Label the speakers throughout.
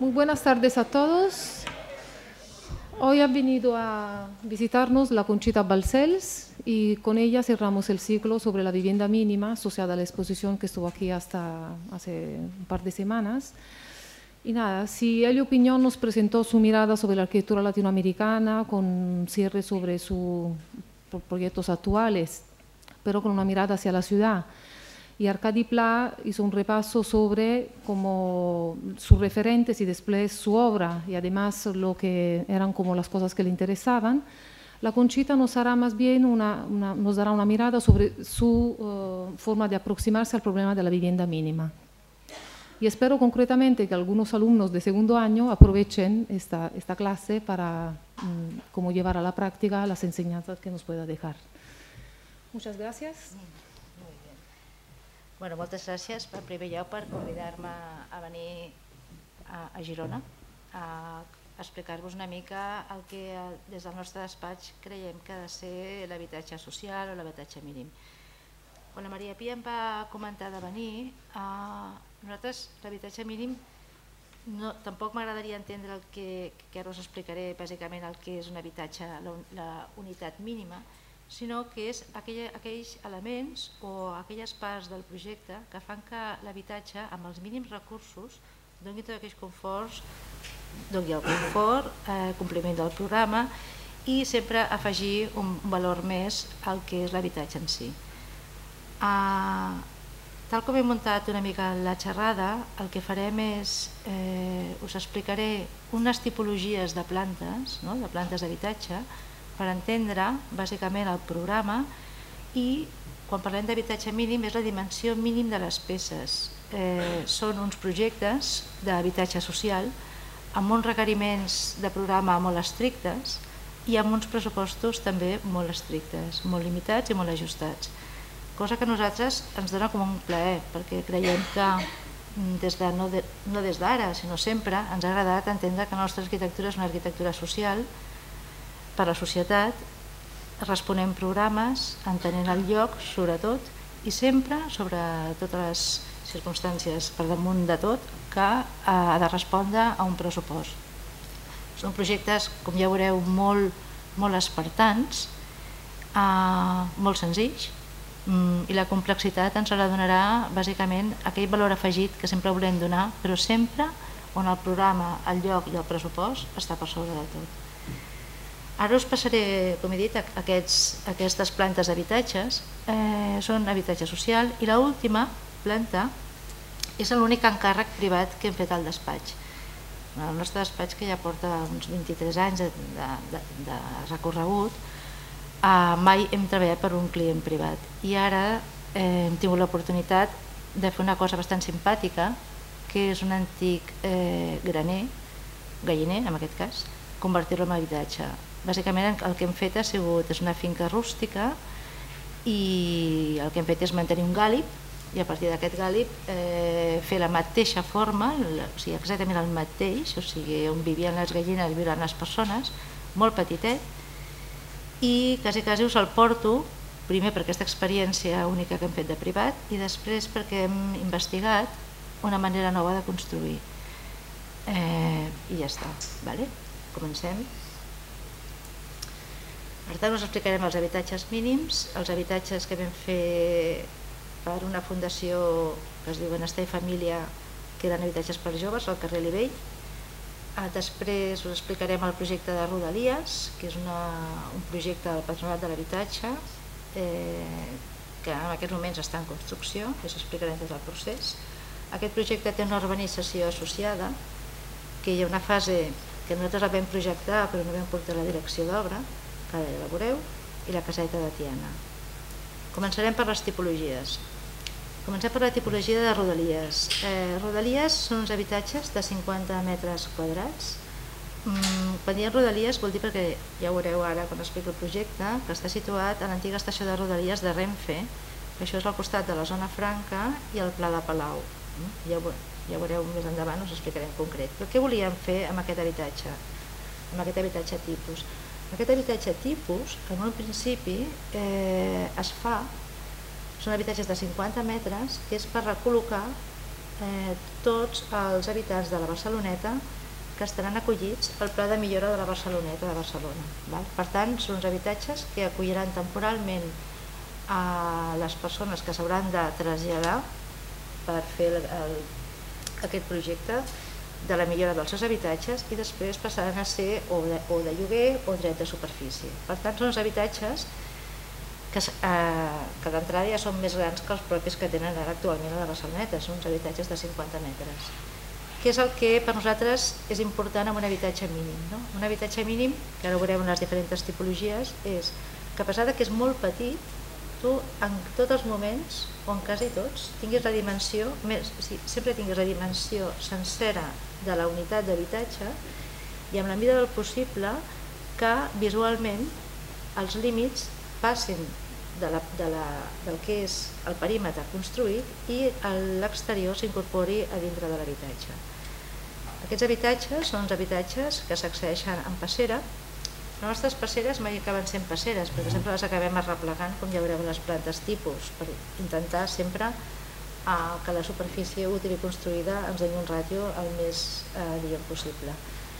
Speaker 1: Muy buenas tardes a todos. Hoy ha venido a visitarnos la Conchita Balcells y con ella cerramos el ciclo sobre la vivienda mínima asociada a la exposición que estuvo aquí hasta hace un par de semanas. Y nada, si Elio Piñón nos presentó su mirada sobre la arquitectura latinoamericana con cierre sobre sus proyectos actuales, pero con una mirada hacia la ciudad. Y Arkady Pla hizo un repaso sobre como sus referentes y después su obra y además lo que eran como las cosas que le interesaban. La Conchita nos hará más bien nos dará una mirada sobre su forma de aproximarse al problema de la vivienda mínima. Y espero concretamente que algunos alumnos de segundo año aprovechen esta clase para cómo llevar a la práctica las enseñanzas que nos pueda dejar. Muchas gracias.
Speaker 2: Bueno, moltes gràcies en primer lloc per convidar-me a venir a Girona a explicar-vos una mica el que des del nostre despatx creiem que ha de ser l'habitatge social o l'habitatge mínim. Quan la Maria Pia em va comentar de venir, nosaltres l'habitatge mínim tampoc m'agradaria entendre el que ara us explicaré bàsicament el que és un habitatge, la unitat mínima, sinó que és aquells elements o aquelles parts del projecte que fan que l'habitatge amb els mínims recursos doni tots aquells conforts, doni el confort, compliment del programa i sempre afegir un valor més al que és l'habitatge en si. Tal com he muntat una mica la xerrada, el que farem és, us explicaré unes tipologies de plantes d'habitatge per entendre bàsicament el programa i quan parlem d'habitatge mínim és la dimensió mínim de les peces. Són uns projectes d'habitatge social amb uns requeriments de programa molt estrictes i amb uns pressupostos també molt estrictes, molt limitats i molt ajustats. Cosa que a nosaltres ens dona com un plaer perquè creiem que no des d'ara sinó sempre ens ha agradat entendre que la nostra arquitectura és una arquitectura social per a la societat, responent programes, entenent el lloc, sobretot, i sempre, sobre totes les circumstàncies per damunt de tot, que ha de respondre a un pressupost. Són projectes, com ja veureu, molt espartans, molt senzills, i la complexitat ens la donarà bàsicament aquell valor afegit que sempre volem donar, però sempre on el programa, el lloc i el pressupost està per sobre de tot. Ara us passaré, com he dit, aquestes plantes d'habitatges, són habitatge social i l'última planta és l'únic encàrrec privat que hem fet al despatx. El nostre despatx, que ja porta uns 23 anys de recorregut, mai hem treballat per un client privat i ara hem tingut l'oportunitat de fer una cosa bastant simpàtica, que és un antic galliner, en aquest cas, convertir-lo en habitatge. Bàsicament el que hem fet és una finca rústica i el que hem fet és mantenir un gàlib i a partir d'aquest gàlib fer la mateixa forma, o sigui exactament el mateix, o sigui on vivien les gallines i viuen les persones, molt petitet, i quasi us el porto primer per aquesta experiència única que hem fet de privat i després perquè hem investigat una manera nova de construir. I ja està, comencem. Per tant, us explicarem els habitatges mínims, els habitatges que vam fer per una fundació que es diu Benestar i Família, que eren habitatges per joves al carrer Libell. Després us explicarem el projecte de Rodalies, que és un projecte del Patronat de l'Habitatge, que en aquests moments està en construcció, i us explicarem tot el procés. Aquest projecte té una urbanització associada, que hi ha una fase que nosaltres la vam projectar però no vam portar la direcció d'obra, que ara la veureu, i la caseta de Tiana. Començarem per les tipologies. Comencem per la tipologia de Rodalies. Rodalies són uns habitatges de 50 metres quadrats. Quan diem Rodalies vol dir, perquè ja ho veureu ara quan explico el projecte, que està situat a l'antiga estació de Rodalies de Renfe, que això és al costat de la zona franca i el Pla de Palau. Ja ho veureu més endavant, us explicaré en concret. Però què volíem fer amb aquest habitatge? Amb aquest habitatge tipus? Aquest habitatge tipus, en un principi, es fa, són habitatges de 50 metres, que és per recol·locar tots els habitants de la Barceloneta que estaran acollits al Pla de Millora de la Barceloneta de Barcelona. Per tant, són uns habitatges que acolliran temporalment a les persones que s'hauran de traslladar per fer aquest projecte de la millora dels seus habitatges i després passaran a ser o de lloguer o dret de superfície. Per tant, són uns habitatges que d'entrada ja són més grans que els propis que tenen ara actualment a la Barceloneta, són uns habitatges de 50 metres. Què és el que per nosaltres és important en un habitatge mínim? Un habitatge mínim, que ara ho veurem en les diferents tipologies, és que a pesar que és molt petit, tu en tots els moments, o en quasi tots, tinguis la dimensió, sempre tinguis la dimensió sencera de la unitat d'habitatge i amb la mida del possible que visualment els límits passin del que és el perímetre construït i l'exterior s'incorpori a dintre de l'habitatge. Aquests habitatges són uns habitatges que s'accedeixen en passera. Les nostres passeres mai acaben sent passeres perquè sempre les acabem arreplegant, com ja veureu en les plantes tipus, per intentar sempre que la superfície útil i construïda ens doni un ràtio el més diguem possible.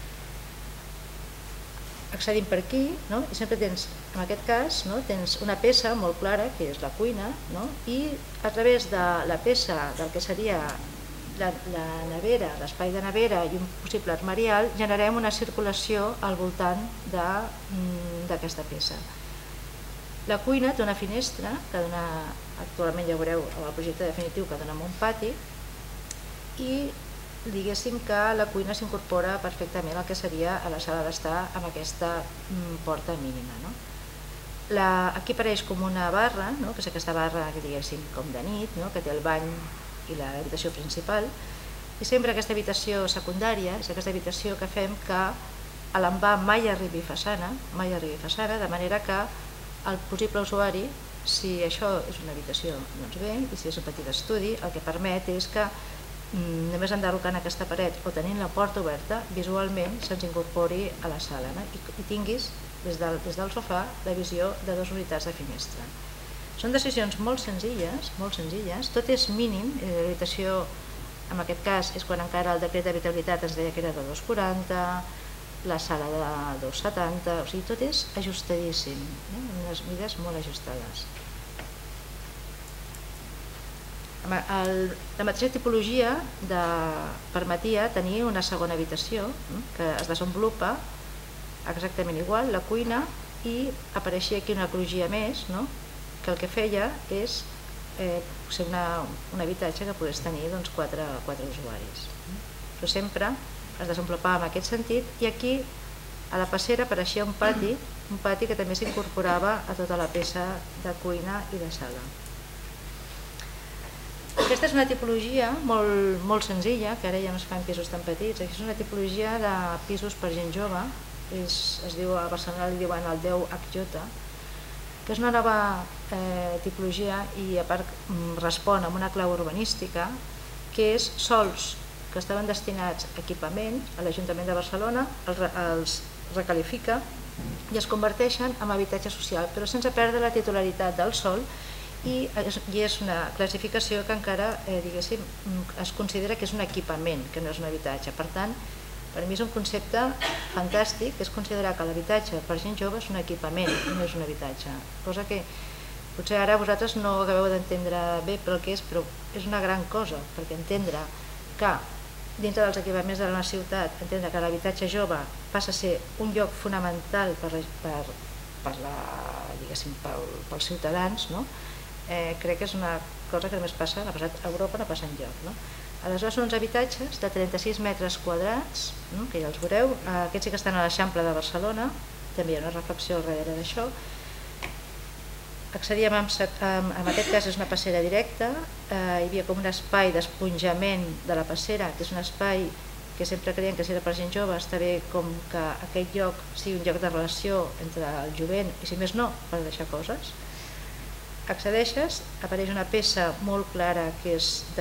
Speaker 2: Accedim per aquí i sempre tens, en aquest cas, tens una peça molt clara que és la cuina i a través de la peça del que seria la nevera, l'espai de nevera i un possible armarial generem una circulació al voltant d'aquesta peça. La cuina té una finestra que dona, actualment ja veureu el projecte definitiu que dona un pati i diguéssim que la cuina s'incorpora perfectament al que seria a la sala d'estar amb aquesta porta mínima. Aquí apareix com una barra, que és aquesta barra diguéssim com de nit, que té el bany i l'habitació principal, i sempre aquesta habitació secundària és aquesta habitació que fem que l'envà mai arribi a façana, de manera que el possible usuari, si això és una habitació, doncs bé, i si és un petit estudi, el que permet és que només enderrocant aquesta paret o tenint la porta oberta, visualment se'ns incorpori a la sala i tinguis des del sofà la visió de dues unitats de finestra. Són decisions molt senzilles, tot és mínim, l'habitació en aquest cas és quan encara el decret d'habitabilitat ens deia que era de 2,40, la sala de 2,70, o sigui, tot és ajustadíssim, amb unes mides molt ajustades. La mateixa tipologia permetia tenir una segona habitació que es desenvolupa exactament igual, la cuina, i apareixia aquí una crugia més, que el que feia és ser un habitatge que pogués tenir 4 usuaris. Però sempre es desenvolupava en aquest sentit i aquí a la passera apareixia un pati que també s'incorporava a tota la peça de cuina i de sala. Aquesta és una tipologia molt senzilla, que ara ja no es fan pisos tan petits. Aquesta és una tipologia de pisos per gent jove, es diu a Barcelona li diuen el 10HJ, que és una nova tipologia i a part respon a una clau urbanística, que és sols que estaven destinats a equipament, a l'Ajuntament de Barcelona els recalifica i es converteixen en habitatge social, però sense perdre la titularitat del sòl, i és una classificació que encara es considera que és un equipament, que no és un habitatge. Per tant, per mi és un concepte fantàstic, és considerar que l'habitatge per gent jove és un equipament, no és un habitatge, cosa que potser ara vosaltres no acabeu d'entendre bé pel que és, però és una gran cosa, perquè entendre que dintre dels equipaments de la ciutat, entendre que l'habitatge jove passa a ser un lloc fonamental pels ciutadans, crec que és una cosa que només passa, ha passat a Europa, no passa enlloc. Aleshores són uns habitatges de 36 metres quadrats, que ja els veureu, aquests sí que estan a l'Eixample de Barcelona, també hi ha una reflexió al darrere d'això. Accedíem, en aquest cas és una passera directa, hi havia com un espai d'esponjament de la passera, que és un espai que sempre creiem que si era per gent jove està bé com que aquest lloc sigui un lloc de relació entre el jovent i si més no, per deixar coses. Accedeixes, apareix una peça molt clara que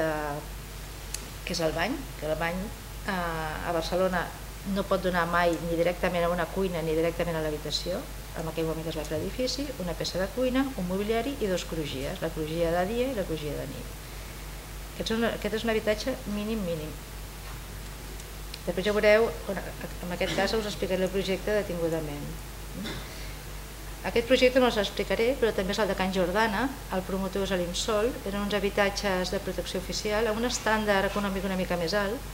Speaker 2: és el bany, que el bany a Barcelona no pot donar mai ni directament a una cuina ni directament a l'habitació, en aquell moment que es va fer l'edifici, una peça de cuina, un mobiliari i 2 crugies, la crugia de dia i la crugia de nit. Aquest és un habitatge mínim. Després ja veureu, en aquest cas us explicaré el projecte detingudament. Aquest projecte no us l'explicaré, però també és el de Can Jordana, el promotor és l'IMSOL, eren uns habitatges de protecció oficial amb un estàndard econòmic una mica més alt,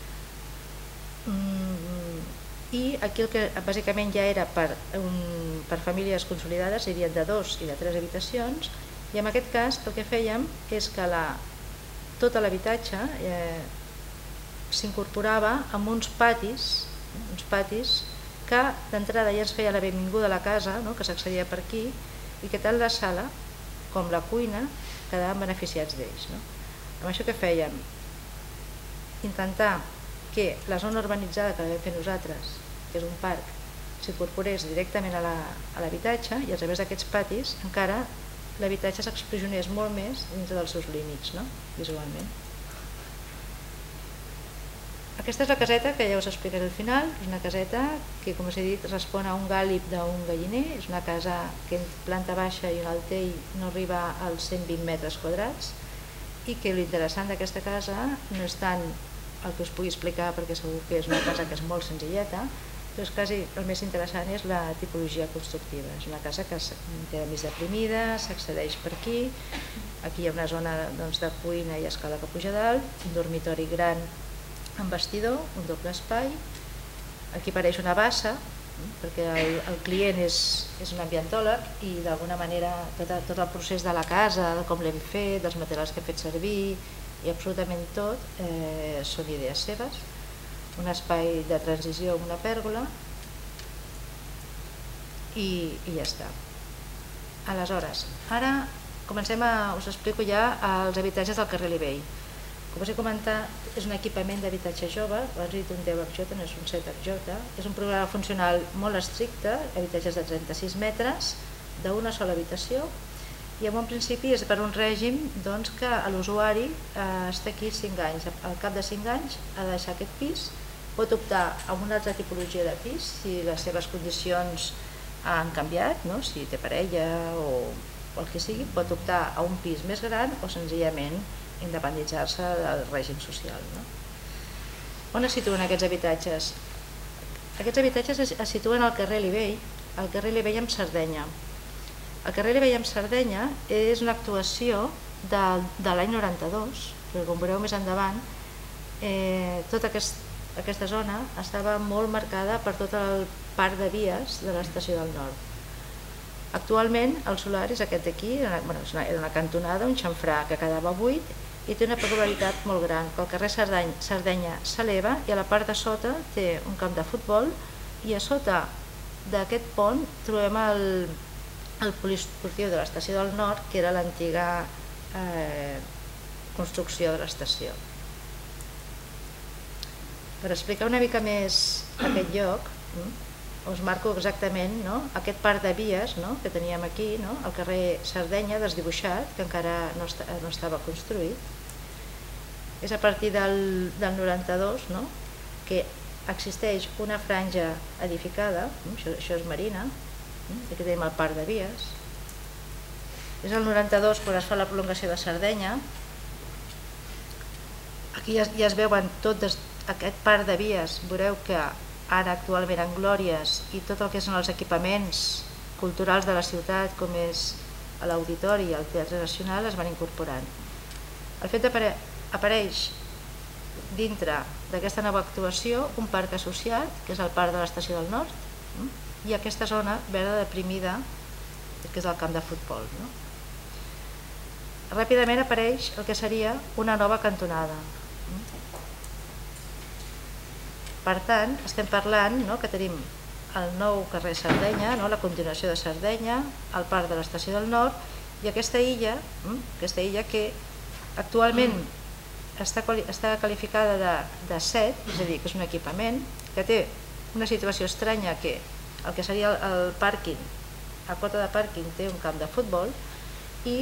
Speaker 2: i aquí el que bàsicament ja era per famílies consolidades, serien de 2 i de 3 habitacions, i en aquest cas el que fèiem és que tot l'habitatge s'incorporava amb uns patis que d'entrada ja ens feia la benvinguda a la casa, que s'accedia per aquí, i que tant la sala com la cuina quedaven beneficiats d'ells. Amb això què fèiem? Intentar que la zona urbanitzada que vam fer nosaltres, que és un parc, s'incorporés directament a l'habitatge, i a través d'aquests patis encara l'habitatge s'explosionés molt més dins dels seus límits, visualment. Aquesta és la caseta que ja us explicaré al final. És una caseta que, com us he dit, respon a un gàlib d'un galliner. És una casa que en planta baixa i un altell no arriba als 120 metres quadrats, i que l'interessant d'aquesta casa no és tant el que us pugui explicar, perquè segur que és una casa que és molt senzilleta, però és quasi el més interessant és la tipologia constructiva. És una casa que té més deprimida, s'accedeix per aquí. Aquí hi ha una zona de cuina i escala que puja dalt, un dormitori gran amb vestidor, un doble espai. Aquí apareix una bassa, perquè el client és un ambientòleg i d'alguna manera tot el procés de la casa, de com l'hem fet, dels materials que he fet servir i absolutament tot són idees seves. Un espai de transició amb una pèrgola i ja està. Aleshores, ara us explico ja els habitatges del carrer Libell. Com us he comentat, és un equipament d'habitatge jove, abans he dit un 10HJ, no és un 7HJ, és un programa funcional molt estricte, habitatges de 36 metres, d'una sola habitació, i en un principi és per un règim que l'usuari està aquí 5 anys. Al cap de 5 anys ha de deixar aquest pis, pot optar a una altra tipologia de pis si les seves condicions han canviat, si té parella o el que sigui, pot optar a un pis més gran o senzillament independitzar-se del règim social. On es situen aquests habitatges? Aquests habitatges es situen al carrer Libell, amb Sardenya. El carrer Libell amb Sardenya és una actuació de l'any 92, perquè com veureu més endavant, tota aquesta zona estava molt marcada per tot el parc de vies de l'estació del Nord. Actualment el solar és aquest d'aquí, era una cantonada, un xamfrà que quedava buit, i té una peculiaritat molt gran, que el carrer Sardenya s'eleva i a la part de sota té un camp de futbol, i a sota d'aquest pont trobem el poliesportiu de l'estació del Nord, que era l'antiga construcció de l'estació. Per explicar una mica més aquest lloc, us marco exactament aquest parc de vies que teníem aquí, al carrer Sardenya, desdibuixat, que encara no estava construït. És a partir del 92 que existeix una franja edificada, això és Marina, aquí tenim el parc de vies. És el 92 quan es fa la prolongació de Sardenya. Aquí ja es veuen tot aquest parc de vies, veureu que ara actualment en glòries i tot el que són els equipaments culturals de la ciutat, com és l'Auditori i el Teatre Nacional, es van incorporant. El fet apareix dintre d'aquesta nova actuació un parc associat, que és el parc de l'Estació del Nord, i aquesta zona verda deprimida, que és el camp de futbol. Ràpidament apareix el que seria una nova cantonada. Per tant, estem parlant que tenim el nou carrer Sardenya, la continuació de Sardenya, el parc de l'Estació del Nord, i aquesta illa que actualment està qualificada de 7, és a dir, que és un equipament, que té una situació estranya, que el que seria el pàrquing, a quota de pàrquing té un camp de futbol, i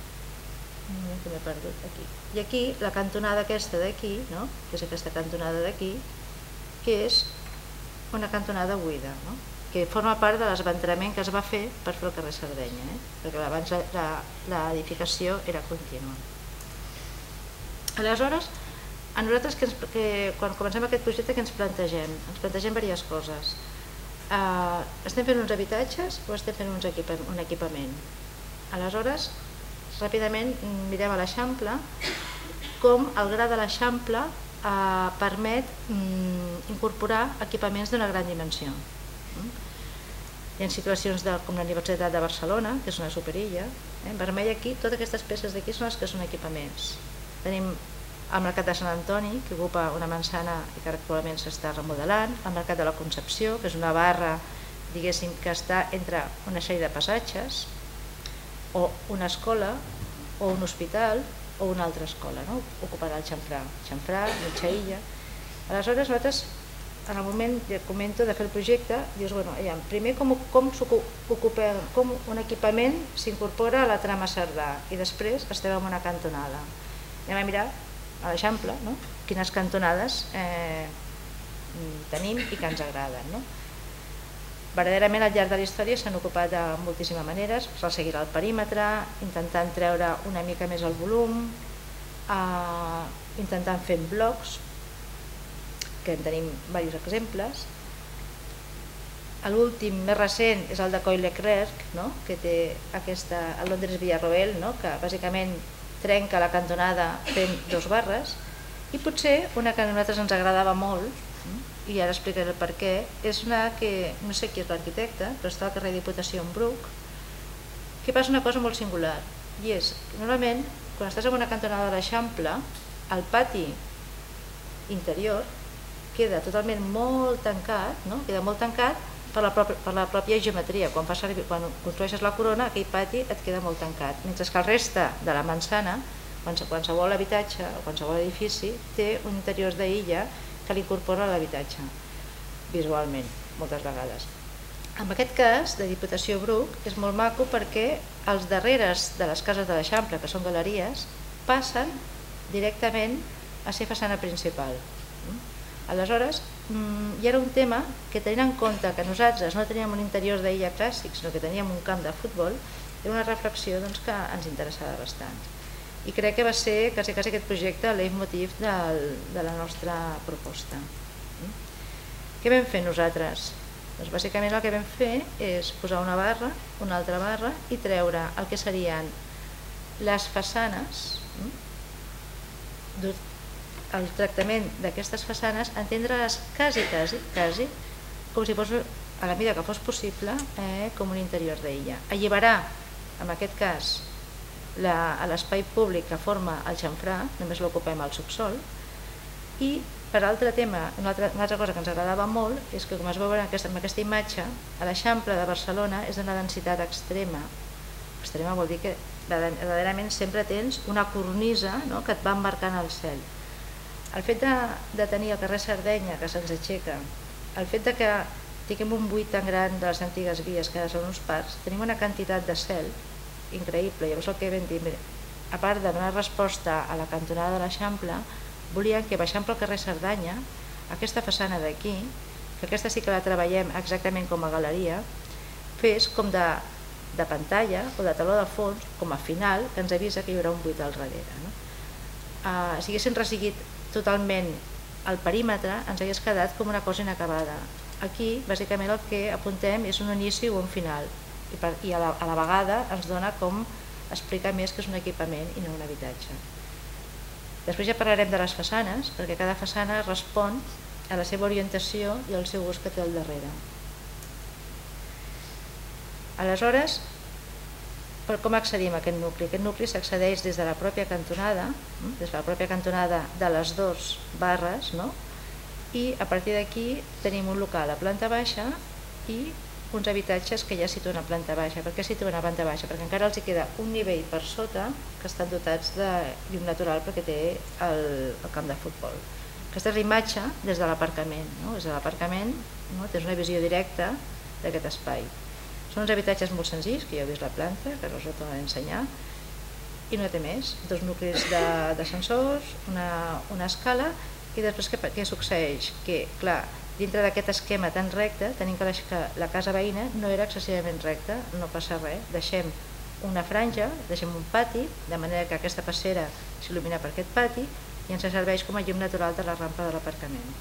Speaker 2: aquí la cantonada aquesta d'aquí, que és aquesta cantonada d'aquí, que és una cantonada buida, que forma part de l'esventrament que es va fer per fer el carrer Sardenya, perquè abans l'edificació era contínua. Aleshores, a nosaltres, quan comencem aquest projecte, què ens plantegem? Ens plantegem diverses coses. Estem fent uns habitatges o estem fent un equipament? Aleshores, ràpidament mirem a l'Eixample com el gra de l'Eixample permet incorporar equipaments d'una gran dimensió. Hi ha situacions com la Universitat de Barcelona, que és una superilla, en vermell aquí, totes aquestes peces d'aquí són les que són equipaments. Tenim el Mercat de Sant Antoni, que ocupa una manzana i que actualment s'està remodelant, el Mercat de la Concepció, que és una barra, diguéssim, que està entre una sèrie de passatges, o una escola, o un hospital, o una altra escola, no? Ocuparà el xamfrà, mitja illa. Aleshores, nosaltres, en el moment que comento de fer el projecte, dius, bueno, primer com un equipament s'incorpora a la trama Cerdà i després estem en una cantonada. Anem a mirar a l'Eixample, no? Quines cantonades tenim i que ens agraden, no? Verdaderament al llarg de la història s'han ocupat de moltíssimes maneres, resseguir el perímetre, intentant treure una mica més el volum, intentant fer blocs, que en tenim diversos exemples. L'últim, més recent, és el de Coll Leclerc, que té el Londres Villarroel, que bàsicament trenca la cantonada fent 2 barres, i potser una que a nosaltres ens agradava molt, i ara explicaré el per què, és una que, no sé qui és l'arquitecte, però està al carrer Diputació en Bruc, que passa una cosa molt singular, i és que normalment, quan estàs en una cantonada de l'Eixample, el pati interior queda totalment molt tancat, queda molt tancat per la pròpia geometria. Quan construeixes la corona, aquell pati et queda molt tancat, mentre que el reste de la manzana, qualsevol habitatge o qualsevol edifici, té un interior d'illa que l'incorpora a l'habitatge, visualment, moltes vegades. En aquest cas, de Diputació Bruc, és molt maco perquè els darreres de les cases de l'Eixample, que són galeries, passen directament a ser façana principal. Aleshores, hi era un tema que, tenint en compte que nosaltres no teníem un interior d'illa clàssic, sinó que teníem un camp de futbol, era una reflexió que ens interessava bastant. I crec que va ser quasi aquest projecte el leitmotiv de la nostra proposta. Què vam fer nosaltres? Doncs bàsicament el que vam fer és posar una barra, una altra barra i treure el que serien les façanes, el tractament d'aquestes façanes, entendre-les quasi com si fos, a la mida que fos possible, com un interior d'illa. Alliberar, en aquest cas, l'espai públic que forma el xamfrà, només l'ocupem al subsol, i per altre tema, una altra cosa que ens agradava molt és que, com es veu en aquesta imatge, a l'Eixample de Barcelona és d'una densitat extrema. Extrema vol dir que verdaderament sempre tens una cornisa que et va embarcant al cel. El fet de tenir el carrer Sardenya que se'ns aixeca, el fet que tinguem un buit tan gran de les antigues vies que ara són uns parcs, tenim una quantitat de cel increïble. Llavors el que vam dir, a part de donar resposta a la cantonada de l'Eixample, volíem que baixant pel carrer Cerdanya, aquesta façana d'aquí, que aquesta sí que la treballem exactament com a galeria, fes com de pantalla o de taló de fons, com a final, que ens avisa que hi haurà un buit al darrere. Si haguéssim resseguit totalment el perímetre, ens hagués quedat com una cosa inacabada. Aquí, bàsicament, el que apuntem és un inici o un final, i a la vegada ens dona com explicar més que és un equipament i no un habitatge. Després ja parlarem de les façanes, perquè cada façana respon a la seva orientació i al seu ús que té al darrere. Aleshores, com accedim a aquest nucli? Aquest nucli s'accedeix des de la pròpia cantonada, de les 2 barres, i a partir d'aquí tenim un local a planta baixa i uns habitatges que ja situen a planta baixa. Per què situen a planta baixa? Perquè encara els hi queda un nivell per sota que estan dotats de llum natural perquè té el camp de futbol. Aquesta és la imatge des de l'aparcament. Des de l'aparcament tens una visió directa d'aquest espai. Són uns habitatges molt senzills, que ja heu vist la planta, que us ho tornaré a ensenyar, i no té més. 2 nuclis d'ascensors, una escala, i després què succeeix? Que, clar, dintre d'aquest esquema tan recte, tenim que la casa veïna no era excessivament recta, no passa res, deixem una franja, deixem un pati, de manera que aquesta passera s'il·lumina per aquest pati, i ens serveix com a llum natural de la rampa de l'aparcament.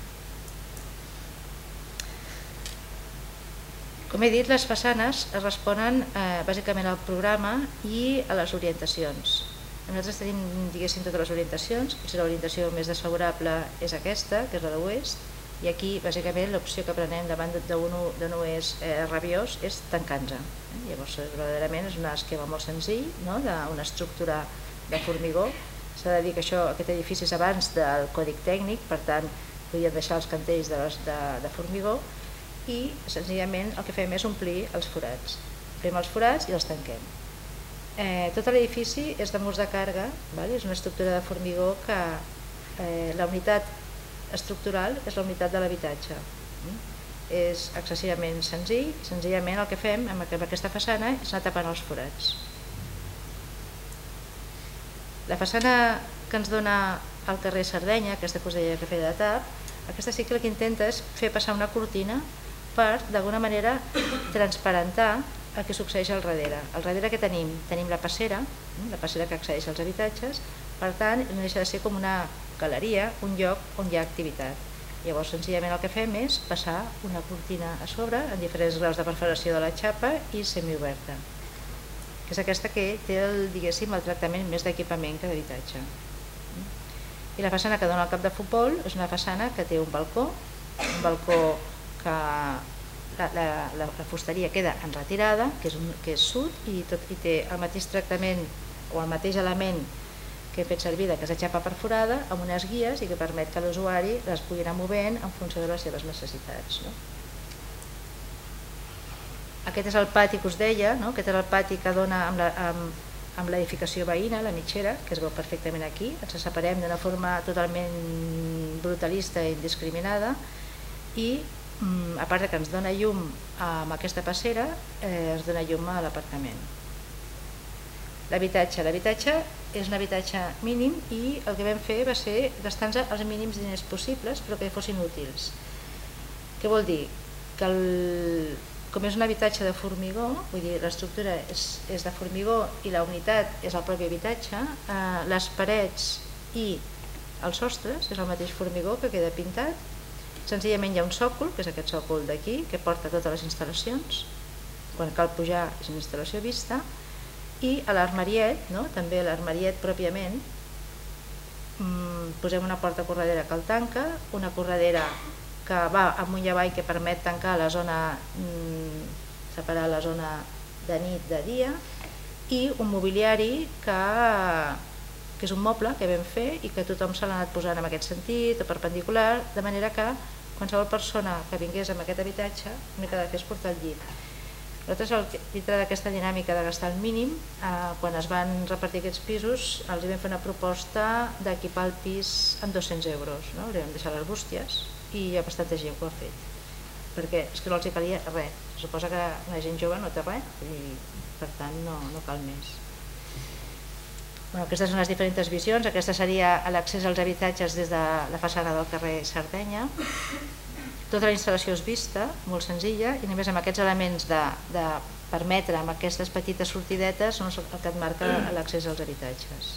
Speaker 2: Com he dit, les façanes responen bàsicament al programa i a les orientacions. Nosaltres tenim, diguéssim, totes les orientacions, potser l'orientació més desfavorable és aquesta, que és la de l'oest, i aquí, bàsicament, l'opció que prenem davant d'un oest rabiós és tancant-se. Llavors, verdaderament, és un esquema molt senzill, d'una estructura de formigó. S'ha de dir que aquest edifici és abans del còdic tècnic, per tant, podíem deixar els cantells de formigó, i senzillament el que fem és omplir els forats. Omplim els forats i els tanquem. Tot l'edifici és de murs de càrrega, és una estructura de formigó que la unitat estructural és la unitat de l'habitatge. És excessivament senzill, senzillament el que fem amb aquesta façana és anar tapant els forats. La façana que ens dona al carrer Sardenya, aquesta que us deia que feia de tap, aquesta sí que el que intenta és fer passar una cortina per, d'alguna manera, transparentar el que succeeix al darrere. Al darrere que tenim? Tenim la passera que accedeix als habitatges, per tant, no deixa de ser com una galeria, un lloc on hi ha activitat. Llavors, senzillament el que fem és passar una cortina a sobre, en diferents graus de perforació de la xapa i semioberta, que és aquesta que té, diguéssim, el tractament més d'equipament que d'habitatge. I la façana que dona al camp de futbol és una façana que té un balcó que la fusteria queda en retirada, que és sud, i té el mateix tractament o el mateix element que he fet servir de casa xapa perforada amb unes guies i que permet que l'usuari les pugui anar movent en funció de les seves necessitats. Aquest és el pati que us deia, aquest és el pati que dona amb l'edificació veïna, la mitgera, que es veu perfectament aquí. Ens separem d'una forma totalment brutalista i indiscriminada i, a part que ens dona llum amb aquesta passera, es dona llum a l'aparcament. L'habitatge és un habitatge mínim i el que vam fer va ser gastar-nos els mínims diners possibles però que fossin útils. Què vol dir? Que com és un habitatge de formigó, vull dir, l'estructura és de formigó i la unitat és el propi habitatge, les parets i els sostres és el mateix formigó que queda pintat. Senzillament hi ha un sòcol, que és aquest sòcol d'aquí, que porta totes les instal·lacions. Quan cal pujar és una instal·lació vista. I a l'armariet, també a l'armariet pròpiament, posem una porta corredera que el tanca, una corredera que va amunt i avall que permet tancar la zona, separar la zona de nit de dia, i un mobiliari que és un moble que vam fer i que tothom se l'ha anat posant en aquest sentit, o perpendicular, de manera que qualsevol persona que vingués en aquest habitatge l'únic que ha de fer és portar el llit. Nosaltres, dintre d'aquesta dinàmica de gastar el mínim, quan es van repartir aquests pisos, els vam fer una proposta d'equipar el pis amb 200 euros. Li vam deixar les bústies i hi ha bastanta gent que ho ha fet, perquè és que no els hi calia res. Suposa que la gent jove no té res i per tant no cal més. Aquestes són les diferents visions. Aquesta seria l'accés als habitatges des de la façana del carrer Sardenya. Tota la instal·lació és vista, molt senzilla, i només amb aquests elements de permetre amb aquestes petites sortidetes són el que et marca l'accés als habitatges.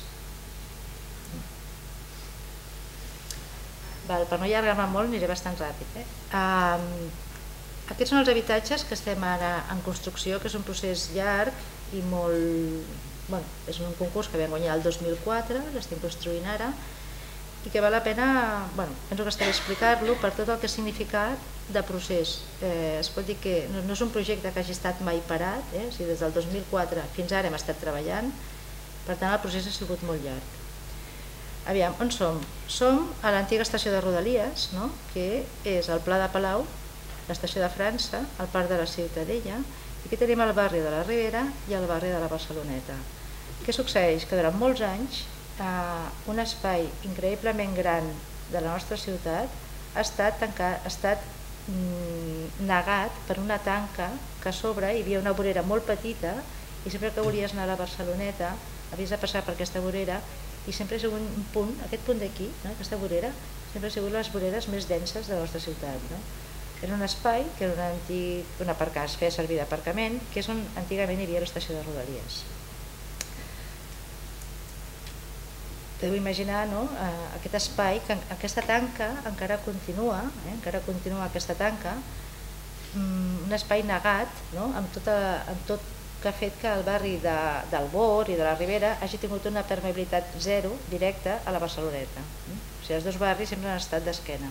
Speaker 2: Per no allargar-me molt, aniré bastant ràpid. Aquests són els habitatges que estem ara en construcció, que és un procés llarg i molt... És un concurs que vam guanyar el 2004, l'estem construint ara, i que val la pena, penso que està bé explicar-lo per tot el que ha significat de procés. Es pot dir que no és un projecte que hagi estat mai parat, des del 2004 fins ara hem estat treballant, per tant el procés ha sigut molt llarg. Aviam, on som? Som a l'antiga estació de Rodalies, que és el Pla de Palau, l'estació de França, el Parc de la Ciutadella, i aquí tenim el barri de la Ribera i el barri de la Barceloneta. Què succeeix? Que durant molts anys un espai increïblement gran de la nostra ciutat ha estat negat per una tanca que a sobre hi havia una vorera molt petita i sempre que volies anar a la Barceloneta havies de passar per aquesta vorera i sempre ha sigut un punt, aquest punt d'aquí, aquesta vorera, sempre ha sigut les voreres més denses de la nostra ciutat. Era un espai que era un aparcar, es feia servir d'aparcament, que és on antigament hi havia l'estació de Rodalies. podeu imaginar aquest espai, que aquesta tanca encara continua aquesta tanca, un espai negat, amb tot que ha fet que el barri del Bor i de la Ribera hagi tingut una permeabilitat zero directa a la Barceloneta. O sigui, els dos barris sempre han estat d'esquena.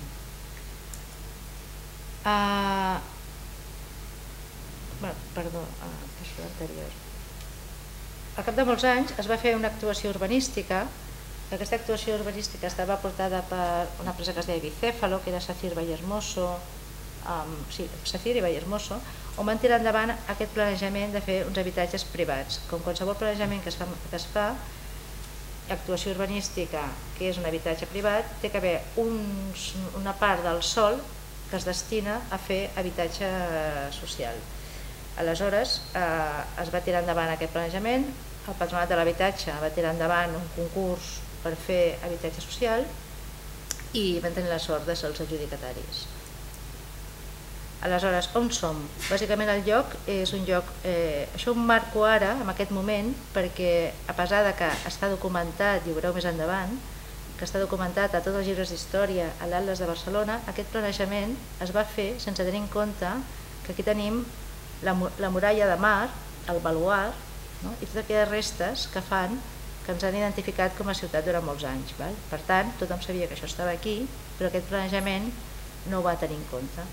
Speaker 2: Perdó, és l'anterior. Al cap de molts anys es va fer una actuació urbanística. Aquesta actuació urbanística estava portada per una empresa que es deia Bicéfalo, que era Sacir Vallehermoso, Sacir i Vallehermoso, on van tirar endavant aquest planejament de fer uns habitatges privats. Com qualsevol planejament que es fa, actuació urbanística, que és un habitatge privat, té que haver una part del sòl que es destina a fer habitatge social. Aleshores es va tirar endavant aquest planejament, el Patronat de l'Habitatge va tirar endavant un concurs per fer habitatge social i van tenir la sort de ser els adjudicataris. Aleshores, on som? Bàsicament el lloc és un lloc... Això ho marco ara, en aquest moment, perquè a pesar de que està documentat, i ho veureu més endavant, que està documentat a tots els llibres d'història, a l'Atles de Barcelona, aquest planejament es va fer sense tenir en compte que aquí tenim la muralla de mar, el baluard, i totes aquelles restes que fan que ens han identificat com a ciutat durant molts anys. Per tant, tothom sabia que això estava aquí, però aquest planejament no ho va tenir en compte.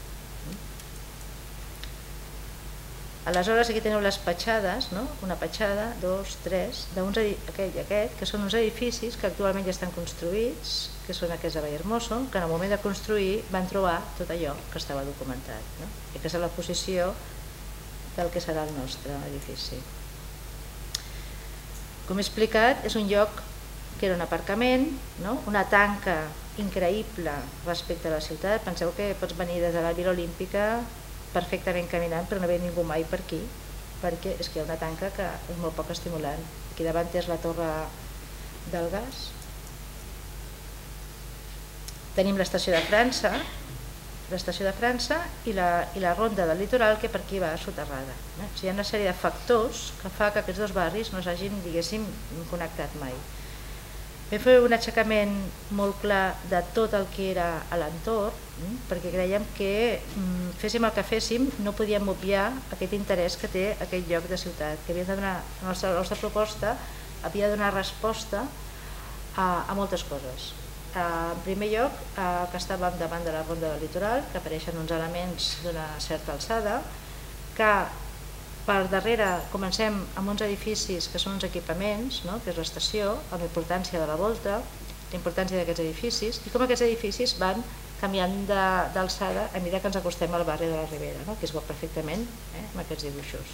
Speaker 2: Aleshores, aquí teniu les petjades, una petjada, dos, tres, aquest i aquest, que són uns edificis que actualment ja estan construïts, que són aquests de Vallehermoso, que en el moment de construir van trobar tot allò que estava documentat. I aquesta és la posició del que serà el nostre edifici. Com he explicat, és un lloc que era un aparcament, una tanca increïble respecte a la ciutat. Penseu que pots venir des de la Vila Olímpica perfectament caminant, però no ve ningú mai per aquí, perquè és que hi ha una tanca que és molt poc estimulant. Aquí davant és la torre del gas. Tenim l'estació de França, i la ronda del litoral, que per aquí va soterrada. Hi ha una sèrie de factors que fa que aquests dos barris no s'hagin, diguéssim, connectat mai. Vam fer un aixecament molt clar de tot el que era a l'entorn, perquè creiem que féssim el que féssim no podíem obviar aquest interès que té aquest lloc de ciutat, que la nostra proposta havia de donar resposta a moltes coses. En primer lloc, que estàvem davant de la ronda del litoral, que apareixen uns elements d'una certa alçada, que per darrere comencem amb uns edificis que són uns equipaments, que és l'estació, amb la importància de la volta, la importància d'aquests edificis, i com aquests edificis van canviant d'alçada a mesura que ens acostem al barri de la Ribera, que es veu perfectament amb aquests dibuixos.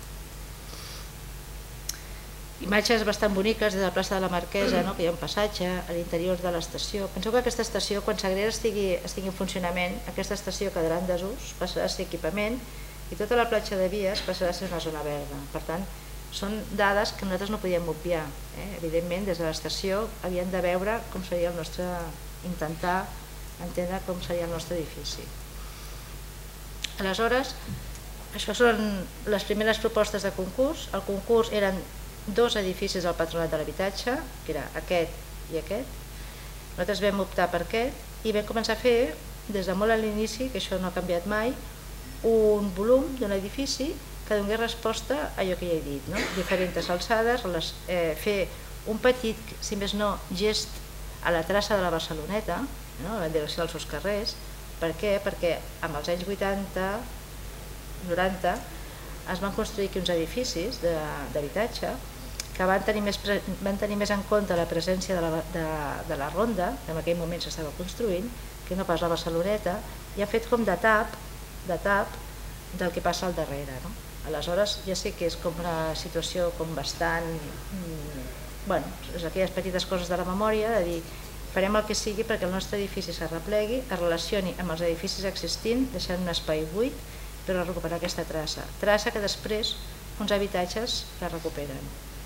Speaker 2: Imatges bastant boniques des de la plaça de la Marquesa, que hi ha un passatge a l'interior de l'estació. Penseu que aquesta estació, quan Sagrera estigui en funcionament, aquesta estació quedarà en desús, passarà a ser equipament, i tota la platja de Vies passarà a ser una zona verda. Per tant, són dades que nosaltres no podíem obviar. Evidentment, des de l'estació havíem de veure com seria el nostre... intentar entendre com seria el nostre edifici. Aleshores, això són les primeres propostes de concurs. El concurs eren dos edificis del Patronat de l'Habitatge, que era aquest i aquest. Nosaltres vam optar per aquest i vam començar a fer, des de molt a l'inici, que això no ha canviat mai, un volum d'un edifici que donés resposta a allò que ja he dit, diferents alçades, fer un petit, si més no, gest a la traça de la Barceloneta, en direcció als seus carrers. Per què? Perquè amb els anys 80, 90, es van construir aquí uns edificis d'habitatge que van tenir més en compte la presència de la ronda, que en aquell moment s'estava construint, que no pas la Barceloneta, i han fet com de tap del que passa al darrere. Aleshores ja sé que és com una situació bastant... és aquelles petites coses de la memòria, de dir, farem el que sigui perquè el nostre edifici s'arreplegui, es relacioni amb els edificis existents, deixant un espai buit per recuperar aquesta traça que després uns habitatges la recuperen.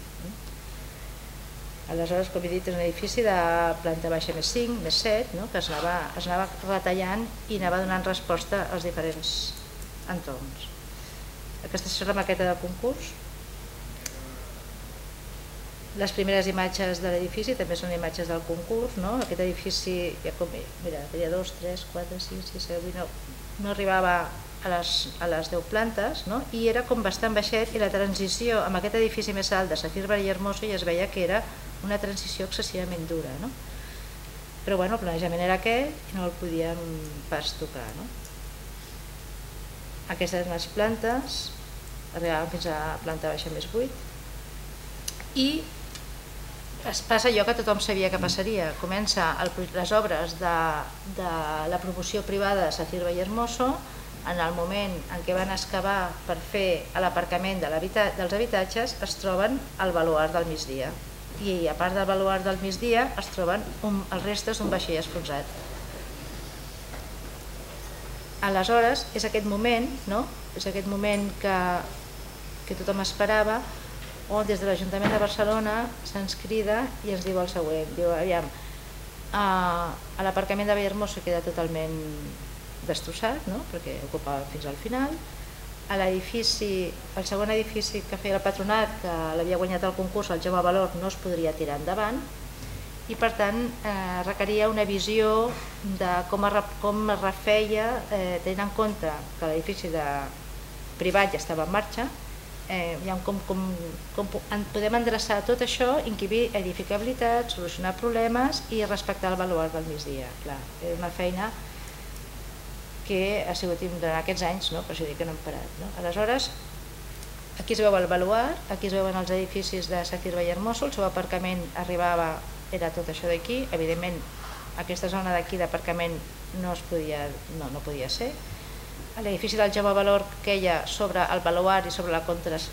Speaker 2: Aleshores, com he dit, és un edifici de planta baixa més 5, més 7, que es anava retallant i anava donant resposta als diferents entorns. Aquesta és la maqueta del concurs. Les primeres imatges de l'edifici també són imatges del concurs, no? Aquest edifici, mira, tenia 2, 3, 4, 5, 6, 7, 8, no arribava a les 10 plantes, no? I era com bastant baixet, i la transició amb aquest edifici més alt de Safir Vallehermoso ja es veia que era una transició excessivament dura, no? Però bueno, el planejament era aquest i no el podíem pas tocar, no? Aquestes eren les plantes, arribàvem fins a planta baixa més 8, i es passa allò que tothom sabia que passaria. Comença les obres de la promoció privada de Safir Vallehermoso. En el moment en què van excavar per fer l'aparcament dels habitatges es troben el baluard del migdia, i a part del baluard del migdia es troben els restes d'un vaixell esfonsat. Aleshores és aquest moment, no? És aquest moment que tothom esperava, on des de l'Ajuntament de Barcelona se'ns crida i ens diu el següent, diu, aviam, l'aparcament de Vallehermoso queda totalment destrossat, no? Perquè ocupava fins al final, l'edifici, el segon edifici que feia el patronat, que l'havia guanyat el concurs, el Jaume Valor, no es podria tirar endavant, i per tant requeria una visió de com es refeia, tenint en compte que l'edifici privat ja estava en marxa, com podem endreçar tot això, encabir edificabilitat, solucionar problemes i respectar el baluard del migdia. Clar, és una feina que ha sigut durant aquests anys, no? Per això dic que no hem parat, no? Aleshores, aquí es veu el baluard, aquí es veuen els edificis de Safir Vallehermoso, el seu aparcament arribava, era tot això d'aquí, evidentment aquesta zona d'aquí d'aparcament no podia ser. L'edifici del Jaume Valor queia sobre el baluard i sobre la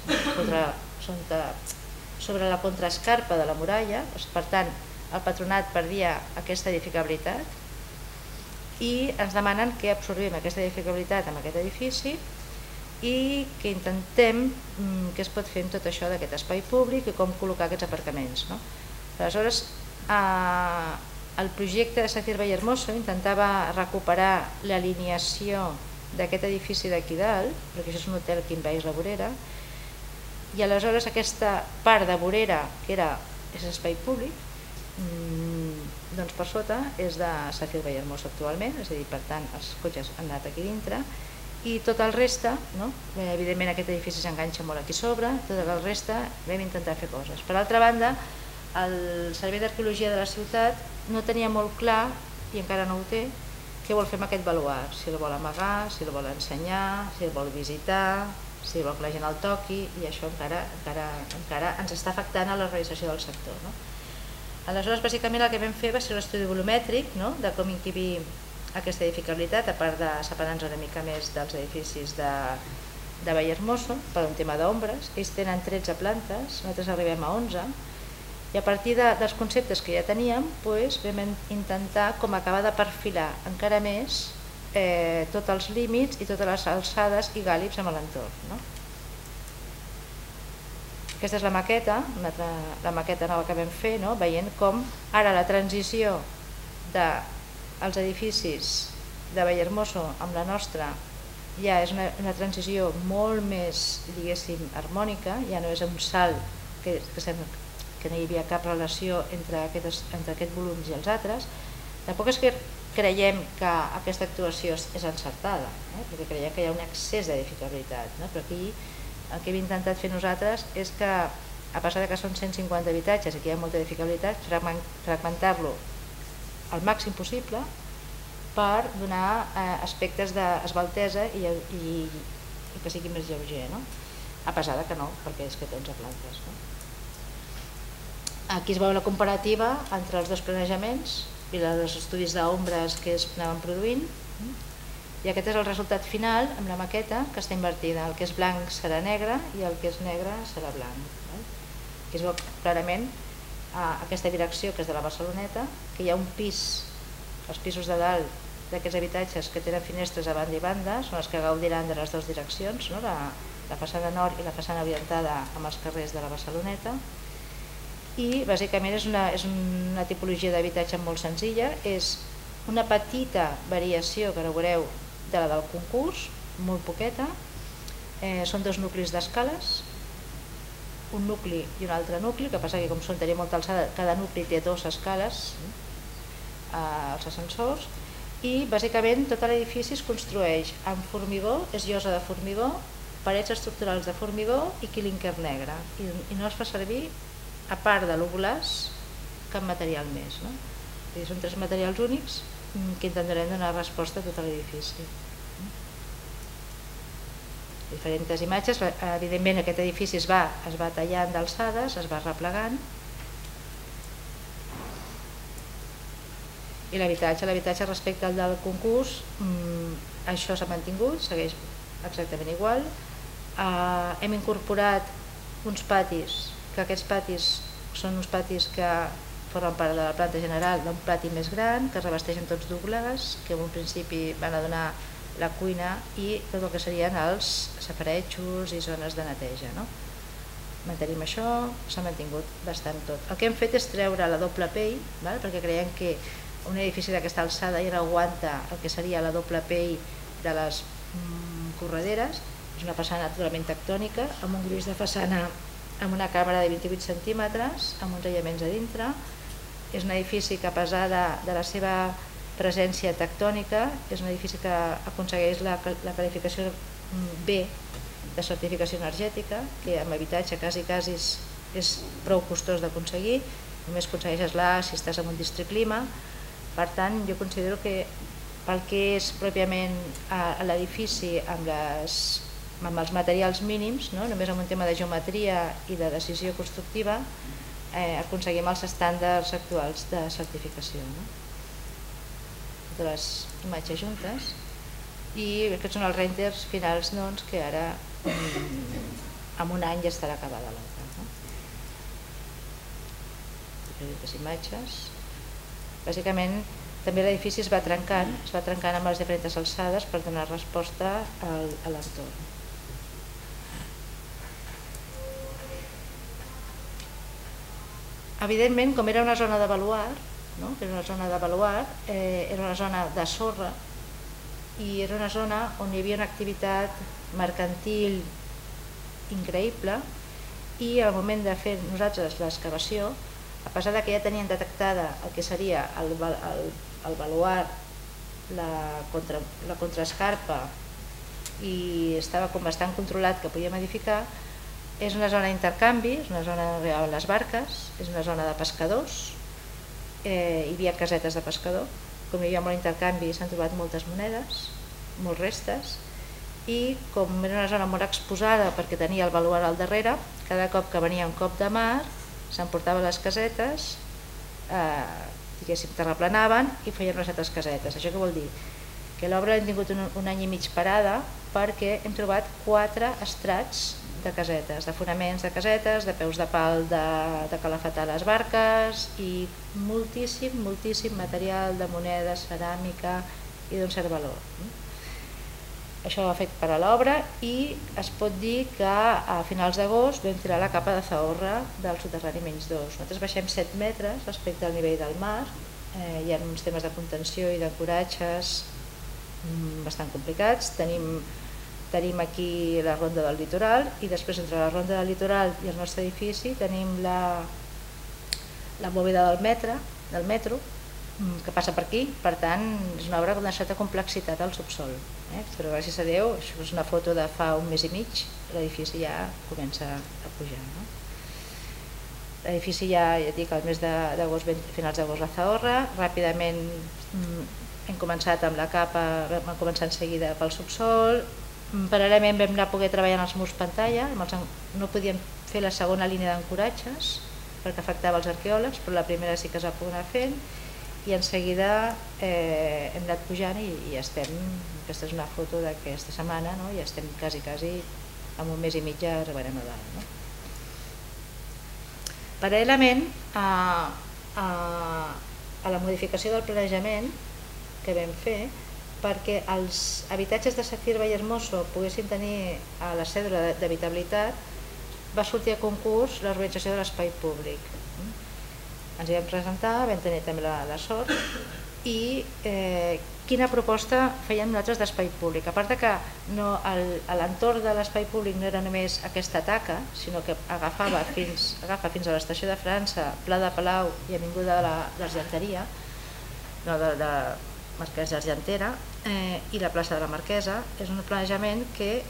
Speaker 2: contraescarpa de la muralla, per tant el patronat perdia aquesta edificabilitat i ens demanen que absorbim aquesta edificabilitat amb aquest edifici i que intentem què es pot fer amb tot això d'aquest espai públic i com col·locar aquests aparcaments, no? Aleshores, el projecte de Safir Vallehermoso intentava recuperar l'alineació d'aquest edifici d'aquí dalt, perquè això és un hotel que envaeix la vorera, i aleshores aquesta part de vorera, que és espai públic, doncs per sota és de Safir Vallehermoso actualment, és a dir, per tant els cotxes han anat aquí dintre, i tot el reste, no? Evidentment aquest edifici s'enganxa molt aquí sobre, tot el reste vam intentar fer coses. Per altra banda, el Servei d'Arqueologia de la ciutat no tenia molt clar, i encara no ho té, què vol fer amb aquest baluard, si el vol amagar, si el vol ensenyar, si el vol visitar, si vol que la gent el toqui, i això encara ens està afectant a la realització del sector, no? Aleshores, bàsicament el que vam fer va ser un estudi volumètric, no? De com encabir aquesta edificabilitat, a part de separar-nos una mica més dels edificis de Vallehermoso, per un tema d'ombres. Ells tenen 13 plantes, nosaltres arribem a 11, i a partir dels conceptes que ja teníem vam intentar com acabar de perfilar encara més tots els límits i totes les alçades i gàlibs amb l'entorn. Aquesta és la maqueta nova que vam fer, veient com ara la transició dels edificis de Vallehermoso amb la nostra ja és una transició molt més, diguéssim, harmònica, ja no és un salt que no hi havia cap relació entre aquests volums i els altres. Tampoc és que creiem que aquesta actuació és encertada, perquè creiem que hi ha un excés d'edificabilitat, però aquí el que hem intentat fer nosaltres és que, a pesar que són 150 habitatges i que hi ha molta edificabilitat, fragmentar-lo al màxim possible per donar aspectes d'esbaltesa i que sigui més lleuger, a pesar que no, perquè és que té 11 plantes. Aquí es veu la comparativa entre els dos planejaments i els estudis d'ombres que es anaven produint, i aquest és el resultat final amb la maqueta, que està invertida. El que és blanc serà negre i el que és negre serà blanc. Aquí es veu clarament aquesta direcció, que és de la Barceloneta, que hi ha un pis, els pisos de dalt d'aquests habitatges que tenen finestres a banda i banda, són els que gaudiran de les dues direccions, la façana nord i la façana orientada amb els carrers de la Barceloneta. I bàsicament és una tipologia d'habitatge molt senzilla, és una petita variació, que no veureu, de la del concurs, molt poqueta, són 2 nuclis d'escales, un nucli i un altre nucli, que passa que com tenia molta alçada, cada nucli té 2 escales als ascensors, i bàsicament tot l'edifici es construeix amb formigó, és llosa de formigó, parets estructurals de formigó i clinker negre, i no es fa servir, a part de l'oglàs, cap material més, no? Són 3 materials únics que intentarem donar resposta a tot l'edifici. Diferents imatges, evidentment aquest edifici es va tallant d'alçades, es va replegant, i l'habitatge respecte al del concurs, això s'ha mantingut, segueix exactament igual. Hem incorporat uns patis, que aquests patis són uns patis que formen part de la planta general d'un pati més gran, que es revesteixen tots d'oglàs, que en un principi van a donar la cuina i tot el que serien els safaretjos i zones de neteja. Mantenim això, s'ha mantingut bastant tot. El que hem fet és treure la doble pell, perquè creiem que un edifici d'aquesta alçada ja no aguanta el que seria la doble pell de les correderes. És una façana totalment tectònica, amb un gruix de façana amb una càmera de 28 centímetres, amb uns aïllaments a dintre. És un edifici que, a pesar de la seva presència tectònica, és un edifici que aconsegueix la qualificació B de certificació energètica, que amb habitatge quasi és prou costós d'aconseguir, només aconsegueixes l'A si estàs en un districte clima. Per tant, jo considero que pel que és pròpiament l'edifici amb els materials mínims, només amb un tema de geometria i de decisió constructiva, aconseguim els estàndards actuals de certificació. Totes les imatges juntes, i aquests són els renders finals que ara en un any ja estarà acabada l'obra. Diferents imatges. Bàsicament també l'edifici es va trencant amb les diferents alçades per donar resposta a l'entorn. Evidentment, com era una zona de baluard, era una zona de sorra i era una zona on hi havia una activitat mercantil increïble, i al moment de fer nosaltres l'excavació, a pesar que ja tenien detectada el que seria el baluard, la contraescarpa, i estava bastant controlat que podíem edificar, és una zona d'intercanvi, és una zona on les barques, és una zona de pescadors, hi havia casetes de pescador, com hi havia molt intercanvi s'han trobat moltes monedes, molts restes, i com era una zona molt exposada perquè tenia el baluard al darrere, cada cop que venia un cop de mar s'emportava les casetes, terraplenaven i feien unes altres casetes. Això què vol dir? Que l'obra l'hem tingut un any i mig parada perquè hem trobat 4 estrats de casetes, de fonaments de casetes, de peus de pal de calafetar les barques, i moltíssim material de monedes, ceràmica i d'un cert valor. Això ho ha fet per a l'obra, i es pot dir que a finals d'agost vam tirar la capa de zaorra del soterrani -2. Nosaltres baixem 7 metres respecte al nivell del mar, hi ha uns temes de contenció i d'ancoratges bastant complicats. Tenim aquí la ronda del litoral, i després entre la ronda del litoral i el nostre edifici tenim la bòveda del metro, que passa per aquí. Per tant, és una obra d'una certa complexitat al subsol, però gràcies a Déu, això és una foto de fa un mes i mig, l'edifici ja comença a pujar. L'edifici ja dic, al mes d'agost, finals d'agost, la zaorra. Ràpidament hem començat amb la capa, vam començar en seguida pel subsol. Paral·lelament vam anar a poder treballar en els murs pantalla, no podíem fer la segona línia d'ancoratges perquè afectava els arqueòlegs, però la primera sí que es va poder anar fent, i en seguida hem anat pujant i ja estem. Aquesta és una foto d'aquesta setmana, ja estem quasi en un mes i mig ja arribarem a dalt. Paral·lelament a la modificació del planejament que vam fer, perquè els habitatges de Safir Vallehermoso poguessin tenir a la cèdula d'habitabilitat, va sortir a concurs l'organització de l'espai públic. Ens hi vam presentar, vam tenir també la sort, i quina proposta fèiem nosaltres d'espai públic. A part que l'entorn de l'espai públic no era només aquesta taca, sinó que agafa fins a l'estació de França, Pla de Palau i Avinguda de l'Argenteria, de Marquès d'Argentera, i la plaça de la Marquesa. És un planejament que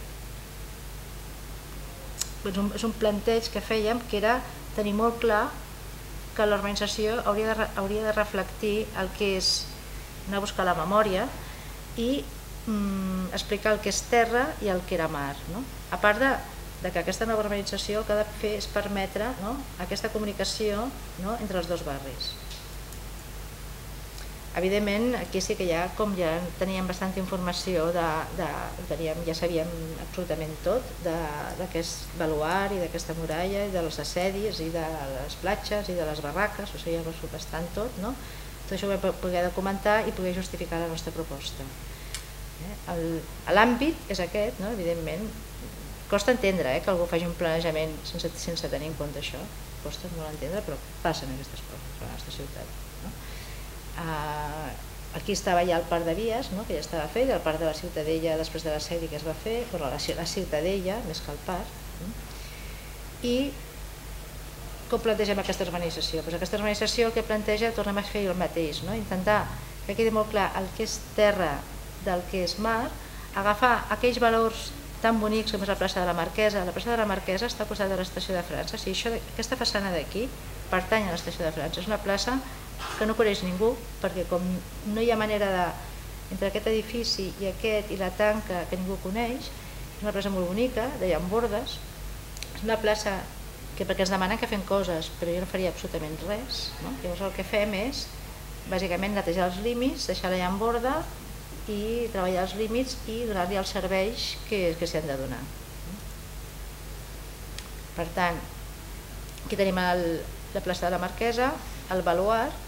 Speaker 2: és un planteig que fèiem que era tenir molt clar que l'urbanització hauria de reflectir el que és anar a buscar la memòria i explicar el que és terra i el que era mar. A part de que aquesta nova urbanització el que ha de fer és permetre aquesta comunicació entre els dos barris. Evidentment, aquí sí que ja teníem bastanta informació, ja sabíem absolutament tot d'aquest baluard i d'aquesta muralla i de les assedis i de les platges i de les barraques, o sigui, ja ho sabíem bastant tot, no? Tot això ho vam poder documentar i poder justificar la nostra proposta. L'àmbit és aquest, evidentment. Costa entendre que algú faci un planejament sense tenir en compte això, costa molt entendre, però passen aquestes coses a la nostra ciutat. Aquí estava ja el Parc de Vies, que ja estava fet, el Parc de la Ciutadella després de la sèrie que es va fer, la Ciutadella més que el parc. I com plantegem aquesta urbanització? Aquesta urbanització el que planteja, tornem a fer el mateix, intentar que quedi molt clar el que és terra del que és mar, agafar aquells valors tan bonics com és la plaça de la Marquesa. La plaça de la Marquesa està al costat de l'estació de França. Aquesta façana d'aquí pertany a l'estació de França. És una plaça que no coneix ningú, perquè com no hi ha manera entre aquest edifici i aquest i la tanca que ningú coneix, és una plaça molt bonica, de llambordes, és una plaça que perquè ens demanen que fem coses, però jo no faria absolutament res. Llavors el que fem és, bàsicament, netejar els límits, deixar la llamborda i treballar els límits i donar-li els serveis que s'hi han de donar. Per tant, aquí tenim la plaça de la Marquesa, el baluard,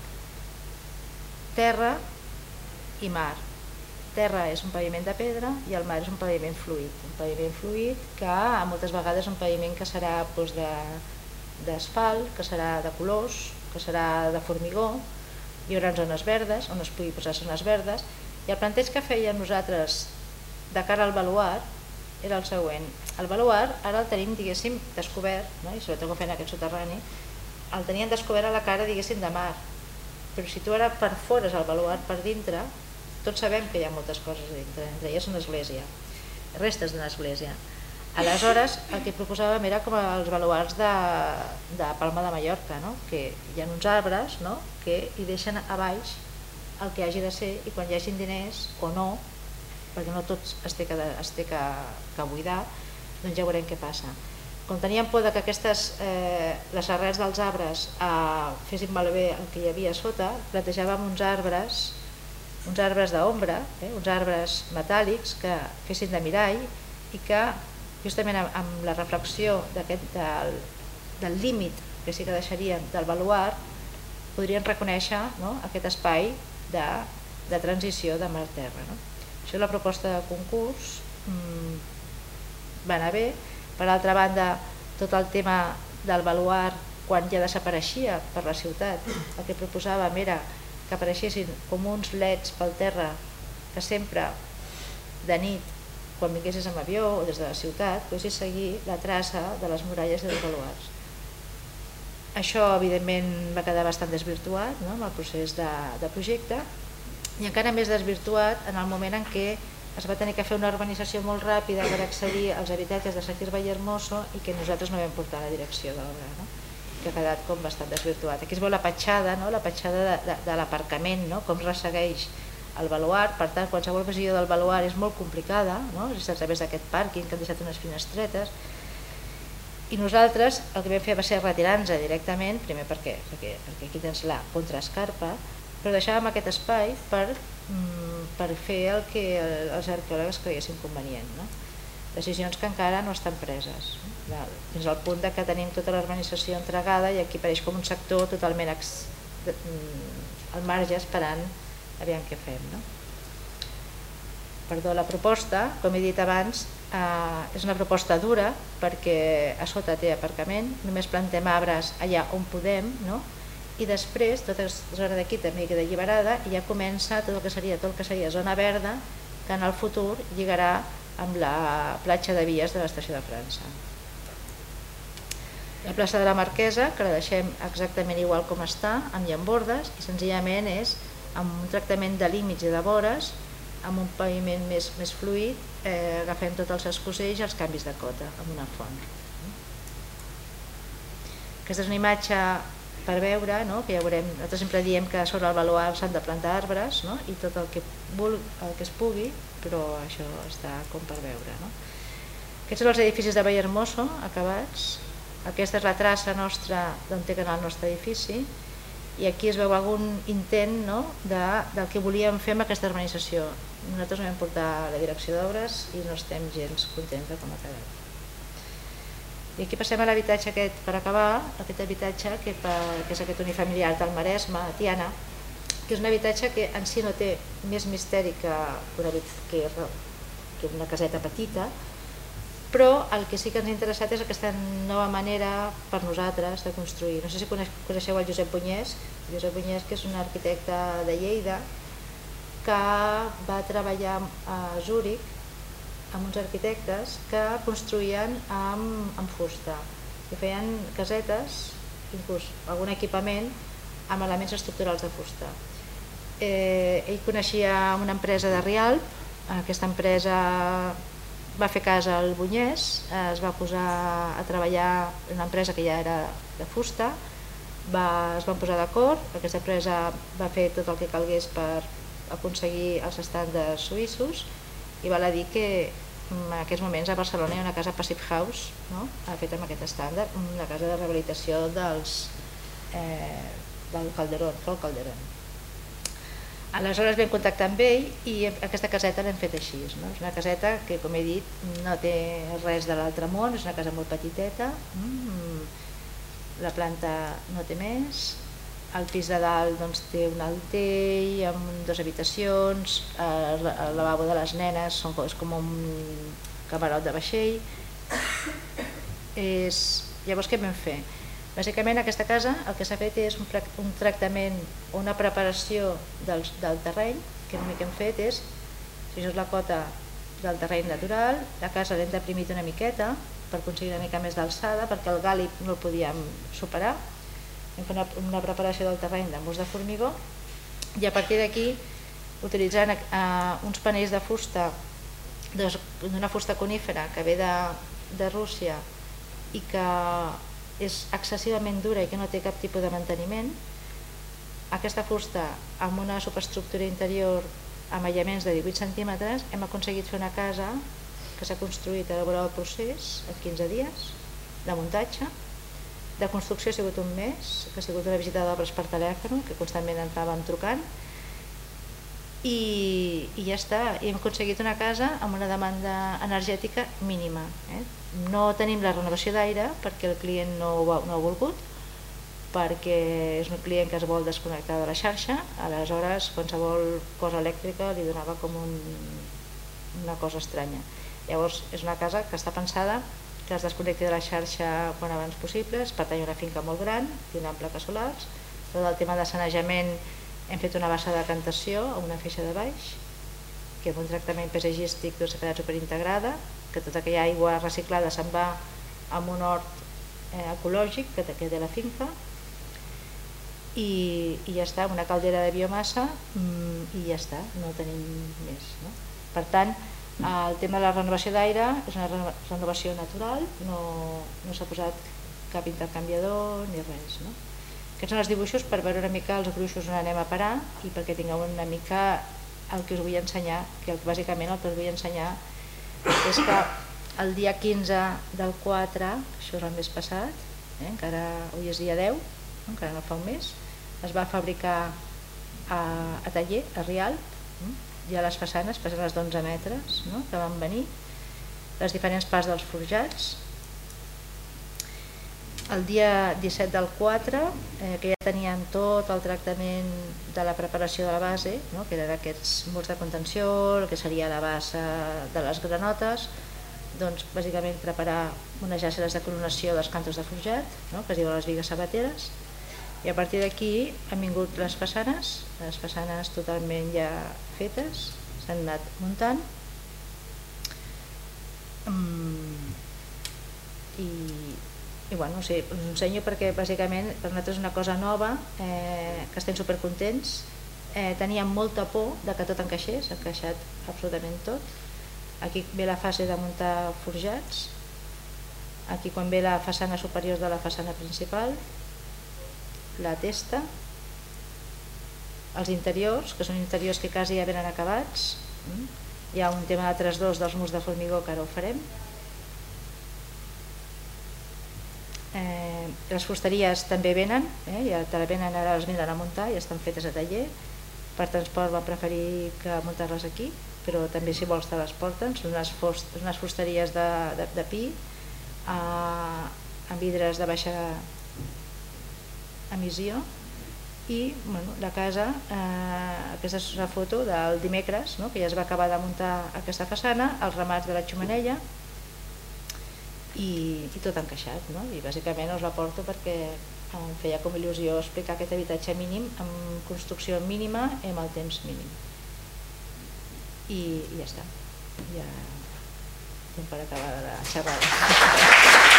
Speaker 2: terra i mar. Terra és un paviment de pedra i el mar és un paviment fluid que moltes vegades és un paviment que serà d'asfalt, que serà de colors, que serà de formigó. Hi haurà zones verdes on es pugui posar zones verdes, i el planteig que fèiem nosaltres de cara al baluard era el següent. El baluard ara el tenim, diguéssim, descobert, i sobretot quan fem aquest soterrani, el tenien descobert a la cara, diguéssim, de mar. Però si tu ara per fora és el baluard, per dintre, tots sabem que hi ha moltes coses a dintre, entre elles una església, restes d'una església. Aleshores, el que proposàvem era com els baluards de Palma de Mallorca, que hi ha uns arbres que hi deixen a baix el que hagi de ser, i quan hi hagin diners o no, perquè no tot es té que buidar, doncs ja veurem què passa. Com teníem por que les arrels dels arbres fessin malbé el que hi havia a sota, plantejàvem uns arbres d'ombra, uns arbres metàl·lics que fessin de mirall i que justament amb la reflexió del límit que sí que deixarien del baluard podrien reconèixer aquest espai de transició de mar-terra. Això és la proposta de concurs, va anar bé. Per altra banda, tot el tema del baluard, quan ja desapareixia per la ciutat, el que proposàvem era que apareixessin com uns leds pel terra que sempre de nit, quan vinguessis amb avió o des de la ciutat, poguessis seguir la traça de les muralles dels baluards. Això, evidentment, va quedar bastant desvirtuat amb el procés de projecte, i encara més desvirtuat en el moment en què es va tenir que fer una urbanització molt ràpida per accedir als habitatges de Sant Quirze Vallhermoso i que nosaltres no vam portar a la direcció de l'obra, que ha quedat com bastant desvirtuat. Aquí es veu la petjada de l'aparcament, com ressegueix el baluard. Per tant, qualsevol visió del baluard és molt complicada, és a través d'aquest pàrquing que han deixat unes finestretes, i nosaltres el que vam fer va ser retirar-nos directament, primer perquè aquí tens la contraescarpa, però deixàvem aquest espai per fer el que els arqueòlegs creguessin convenient. Decisions que encara no estan preses, fins al punt que tenim tota l'urbanització entregada i aquí apareix com un sector totalment al marge esperant aviam què fem. Perdó, la proposta, com he dit abans, és una proposta dura perquè a sota té aparcament, només plantem arbres allà on podem, i després tota la zona d'aquí també queda alliberada i ja comença tot el que seria zona verda, que en el futur lligarà amb la platja de vies de l'estació de França. La plaça de la Marquesa, que la deixem exactament igual com està, amb llambordes, i senzillament és amb un tractament de límits i de vores, amb un paviment més fluid, agafem tots els escosells i els canvis de cota, amb una font. Aquesta és una imatge per veure, que ja veurem, nosaltres sempre diem que sobre el baluard s'han de plantar arbres i tot el que es pugui, però això està com per veure. Aquests són els edificis de Vallehermoso acabats. Aquesta és la traça nostra d'on té que anar el nostre edifici i aquí es veu algun intent del que volíem fer amb aquesta urbanització. Nosaltres no vam portar a la direcció d'obres i no estem gens contents de com ha quedat. I aquí passem a l'habitatge aquest per acabar, aquest habitatge que és aquest unifamiliar del Maresme, a Tiana, que és un habitatge que en si no té més misteri que una caseta petita, però el que sí que ens ha interessat és aquesta nova manera per nosaltres de construir. No sé si coneixeu el Josep Bunyés, que és un arquitecte de Lleida que va treballar a Zúrich amb uns arquitectes que construïen amb fusta i feien casetes, inclús algun equipament amb elements estructurals de fusta. Ell coneixia una empresa de Rialp, aquesta empresa va fer casa al Bunyés, es va posar a treballar en una empresa que ja era de fusta, es van posar d'acord, aquesta empresa va fer tot el que calgués per aconseguir els estàndards suïssos i val a dir que en aquests moments a Barcelona hi ha una casa Passive House feta amb aquest estàndard, una casa de rehabilitació del Calderón. Aleshores vam contactar amb ell i aquesta caseta l'hem fet així. És una caseta que, com he dit, no té res de l'altre món, és una casa molt petiteta, la planta no té més, el pis de dalt té un altell amb 2 habitacions, el lavabo de les nenes és com un camarot de vaixell. Llavors què vam fer? Bàsicament aquesta casa el que s'ha fet és un tractament o una preparació del terreny, que l'únic que hem fet és, si això és la cota del terreny natural, la casa l'hem deprimit una miqueta per aconseguir una mica més d'alçada perquè el gàlib no el podíem superar, hem fet una preparació del terreny d'embús de formigó i a partir d'aquí, utilitzant uns panells de fusta, d'una fusta conífera que ve de Rússia i que és excessivament dura i que no té cap tipus de manteniment, aquesta fusta amb una superestructura interior amb aïllaments de 18 centímetres hem aconseguit fer una casa que s'ha construït a elaborar el procés en 15 dies de muntatge. De construcció ha sigut un mes, que ha sigut una visita d'obres per telèfon, que constantment entràvem trucant, i ja està, i hem aconseguit una casa amb una demanda energètica mínima. No tenim la renovació d'aire perquè el client no ho ha volgut, perquè és un client que es vol desconnectar de la xarxa, aleshores qualsevol cosa elèctrica li donava com una cosa estranya. Llavors és una casa que està pensada que es desconnecti de la xarxa quan abans possible, pertany a una finca molt gran, tindran plaques solars, tot el tema de sanejament hem fet una bassa de decantació a una feixa de baix, que amb un tractament paisatgístic s'ha quedat superintegrada, que tota aquella aigua reciclada se'n va a un hort ecològic que té la finca, i ja està, una caldera de biomassa i ja està, no tenim més. Per tant, el tema de la renovació d'aire és una renovació natural, no s'ha posat cap intercanviador ni res. Aquests són els dibuixos per veure una mica els gruixos on anem a parar i perquè tingueu una mica el que us vull ensenyar, que bàsicament el que us vull ensenyar és que el dia 15 del 4, això és el mes passat, encara avui és dia 10, encara no fa un mes, es va fabricar a taller, a Rialp, ja les façanes, d'11 metres, que van venir, les diferents parts dels forjats. El dia 17 del 4, que ja teníem tot el tractament de la preparació de la base, que eren aquests murs de contenció, el que seria la base de les granotes, doncs bàsicament preparar unes llàceres de coronació dels cantos de forjat, que es diuen les bigues sabateres, I a partir d'aquí han vingut les façanes totalment ja fetes, s'han anat muntant. I bueno, sí, us ensenyo perquè bàsicament per nosaltres és una cosa nova, que estem supercontents. Teníem molta por de que tot encaixés, ha encaixat absolutament tot. Aquí ve la fase de muntar forjats, aquí quan ve la façana superior de la façana principal, la testa, els interiors, que són interiors que quasi ja venen acabats. Hi ha un tema de 3-2 dels murs de formigó que ara ho farem. Les fusteries també venen, ja te la venen, ara les vindran a muntar, ja estan fetes a taller. Per transport va preferir que muntar-les aquí, però també si vols te les porten. Són unes fusteries de pi amb vidres de baixa emissió. I la casa, aquesta és una foto del dimecres, que ja es va acabar de muntar aquesta façana, els ramats de la xemeneia i tot encaixat. I bàsicament us la porto perquè em feia com il·lusió explicar aquest habitatge mínim amb construcció mínima i amb el temps mínim. I ja està, ja tinc per acabar la xerrada.